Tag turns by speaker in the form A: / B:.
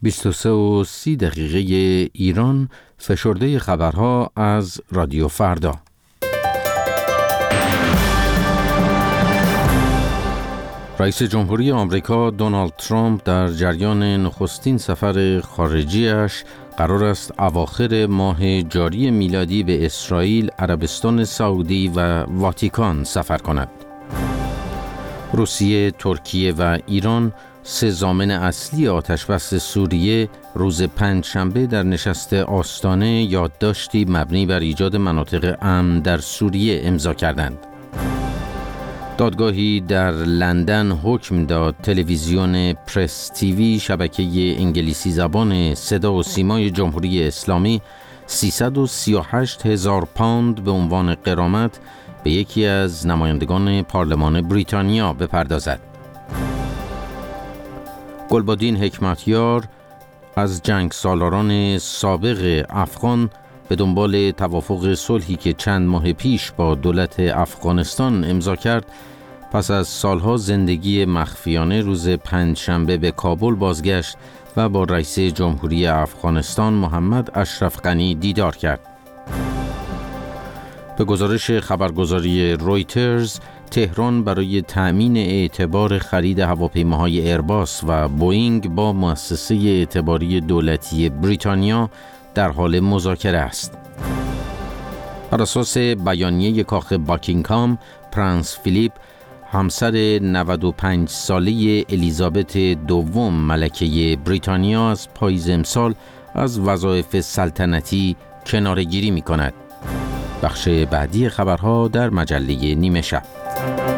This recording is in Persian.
A: 23:30 ایران، فشرده خبرها از رادیو فردا. رئیس جمهوری آمریکا دونالد ترامپ در جریان نخستین سفر خارجیش قرار است اواخر ماه جاری میلادی به اسرائیل، عربستان سعودی و واتیکان سفر کند. روسیه، ترکیه و ایران، سه ضامن اصلی آتشبس سوریه، روز پنجشنبه در نشست آستانه یادداشتی مبنی بر ایجاد مناطق امن در سوریه امضا کردند. دادگاهی در لندن حکم داد تلویزیون پرس تیوی، شبکه انگلیسی زبان صدا و سیمای جمهوری اسلامی، 338,000 پوند به عنوان غرامت به یکی از نمایندگان پارلمان بریتانیا بپردازد. گلبدین حکمتیار از جنگ سالاران سابق افغان به دنبال توافق صلحی که چند ماه پیش با دولت افغانستان امضا کرد، پس از سالها زندگی مخفیانه روز پنجشنبه به کابل بازگشت و با رئیس جمهوری افغانستان محمد اشرف غنی دیدار کرد. به گزارش خبرگزاری رویترز، تهران برای تأمین اعتبار خرید هواپیماهای ایرباس و بوئینگ با مؤسسه اعتباری دولتی بریتانیا در حال مذاکره است. بر اساس بیانیه کاخ باکینگهام، پرنس فیلیپ، همسر 95 ساله الیزابت دوم ملکه بریتانیا، از پاییز امسال از وظایف سلطنتی کناره‌گیری می‌کند. بخش بعدی خبرها در مجله نیمه شب.